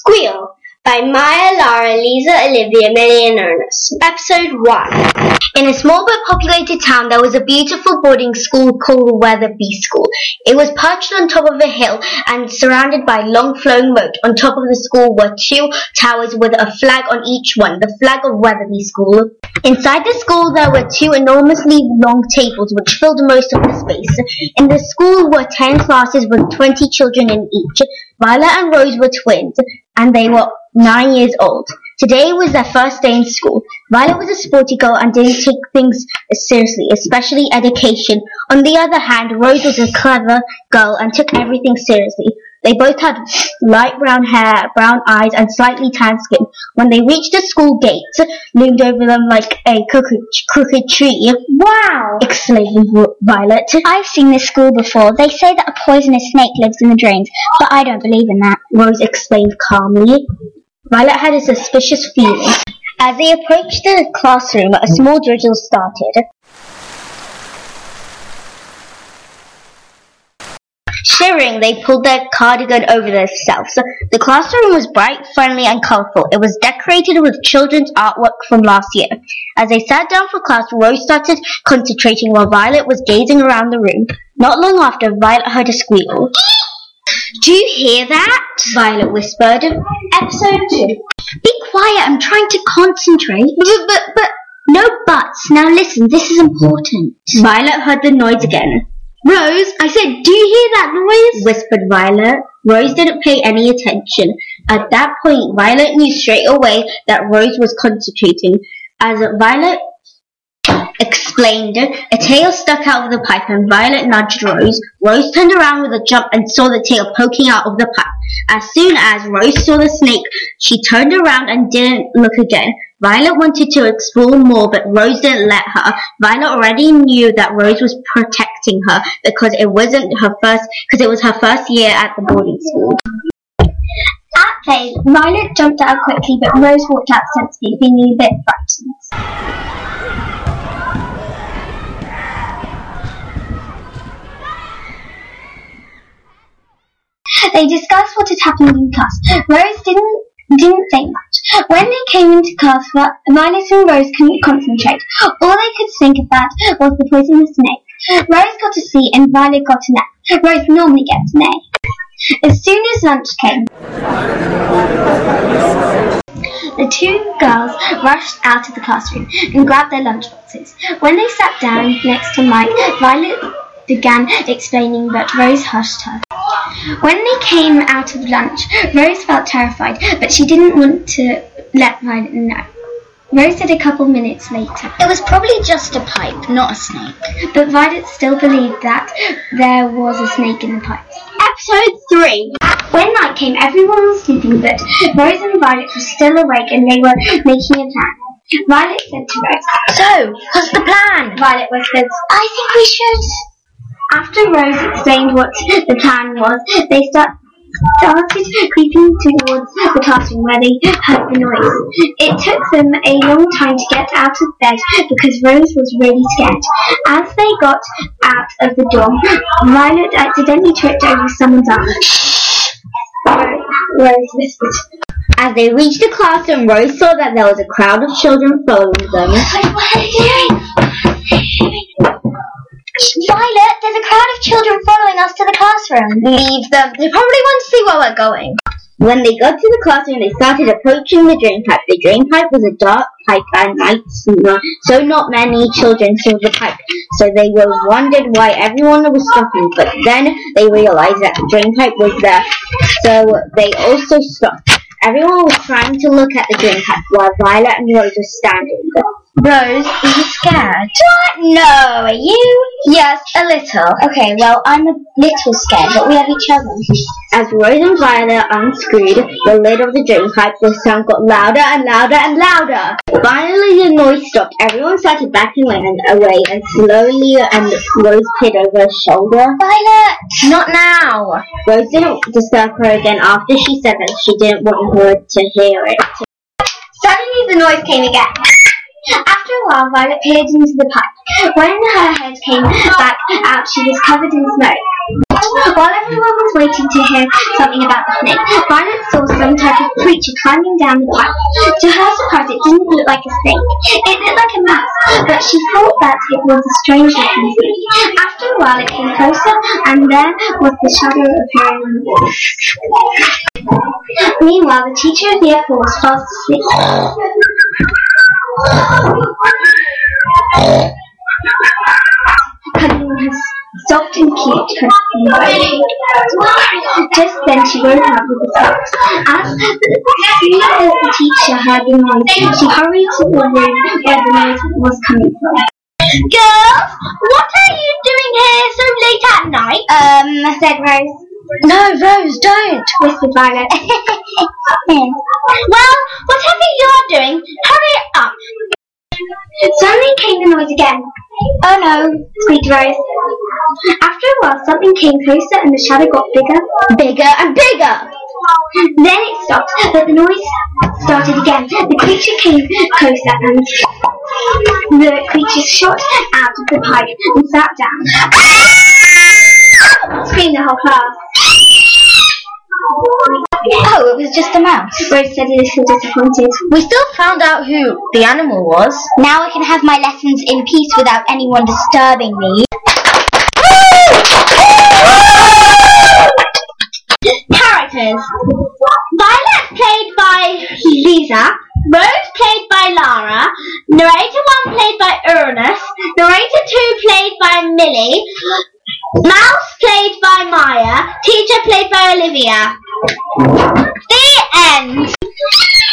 Squeal by Maya, Lara, Lisa, Olivia, Millie and Ernest. Episode 1. In a small but populated town there was a beautiful boarding school called Weatherby School. It was perched on top of a hill and surrounded by a long flowing moat. On top of the school were 2 towers with a flag on each one, the flag of Weatherby School. Inside the school there were 2 enormously long tables which filled most of the space. In the school were 10 classes with 20 children in each. Violet and Rose were twins and they were 9 years old. Today was their first day in school. Violet was a sporty girl and didn't take things seriously, especially education. On the other hand, Rose was a clever girl and took everything seriously. They both had light brown hair, brown eyes, and slightly tan skin. When they reached the school gates, loomed over them like a crooked tree. Wow! Exclaimed Violet. I've seen this school before. They say that a poisonous snake lives in the drains, but I don't believe in that. Rose explained calmly. Violet had a suspicious feeling. As they approached the classroom, a small drizzle started. Shivering, they pulled their cardigan over themselves. The classroom was bright, friendly, and colourful. It was decorated with children's artwork from last year. As they sat down for class, Rose started concentrating while Violet was gazing around the room. Not long after, Violet heard a squeal. Do you hear that? Violet whispered. Episode 2. Be quiet, I'm trying to concentrate. But, no buts. Now listen, this is important. Violet heard the noise again. Rose, I said, do you hear that noise? Whispered Violet. Rose didn't pay any attention. At that point, Violet knew straight away that Rose was concentrating. As Violet explained, a tail stuck out of the pipe and Violet nudged Rose. Rose turned around with a jump and saw the tail poking out of the pipe. As soon as Rose saw the snake, she turned around and didn't look again. Violet wanted to explore more, but Rose didn't let her. Violet already knew that Rose was protecting her because it was her first year at the boarding school. At play, Violet jumped out quickly, but Rose walked out sensibly, feeling a bit frightened. They discussed what had happened in class. Rose didn't say much. When they came into class, Violet and Rose couldn't concentrate. All they could think about was the poisonous snake. Rose got a C and Violet got an F. Rose normally gets an A. As soon as lunch came, the 2 girls rushed out of the classroom and grabbed their lunchboxes. When they sat down next to Mike, Violet began explaining, but Rose hushed her. When they came out of lunch, Rose felt terrified, but she didn't want to let Violet know. Rose said a couple minutes later, it was probably just a pipe, not a snake. But Violet still believed that there was a snake in the pipes. Episode 3. When night came, everyone was sleeping, but Rose and Violet were still awake and they were making a plan. Violet said to Rose, So, what's the plan? Violet whispered, I think we should. After Rose explained what the plan was, they started creeping towards the classroom where they heard the noise. It took them a long time to get out of bed because Rose was really scared. As they got out of the door, Violet accidentally tripped over someone's arm. Rose whispered. As they reached the classroom, Rose saw that there was a crowd of children following them. What are they doing? Violet, there's a crowd of children following us to the classroom. Leave them. They probably want to see where we're going. When they got to the classroom, they started approaching the drain pipe. The drain pipe was a dark pipe and night, so not many children saw the pipe. So they wondered why everyone was stopping, but then they realized that the drain pipe was there, so they also stopped. Everyone was trying to look at the drain pipe while Violet and Rose were standing. Rose, are you scared? What? No, are you? Yes, a little. Okay, well, I'm a little scared, but we have each other. As Rose and Violet unscrewed the lid of the drain pipe, the sound got louder and louder and louder. Finally, the noise stopped. Everyone started backing away and slowly, and Rose peered over her shoulder. Violet, not now. Rose didn't disturb her again after she said that she didn't want her to hear it. Suddenly, the noise came again. After a while, Violet peered into the pipe. When her head came back out, she was covered in smoke. While everyone was waiting to hear something about the snake, Violet saw some type of creature climbing down the pipe. To her surprise, it didn't look like a snake. It looked like a mouse, but she thought that it was a strange looking snake. After a while, it came closer, and there was the shadow appearing on the wall. Meanwhile, the teacher of year 4 was fast asleep. Cuddling her soft and cute cousin. Just then she woke up with a start. As soon as the teacher heard the noise, she hurried to the room where the noise was coming from. Girls, what are you doing here so late at night? Said Rose. No, Rose, don't, whispered Violet. Well, whatever you're doing, hurry up. Suddenly came the noise again. Oh no, squeaked Rose. After a while, something came closer and the shadow got bigger. bigger and bigger. Then it stopped, but the noise started again. The creature came closer and the creature shot out of the pipe and sat down. Screamed the whole class. Oh, it was just a mouse. Rose said a little disappointed. We still found out who the animal was. Now I can have my lessons in peace without anyone disturbing me. Characters. Violet played by Lisa. Rose played by Lara. Narrator 1 played by Ernest. Narrator 2 played by Millie. Mouse played by Maya. Teacher played by Olivia. The end.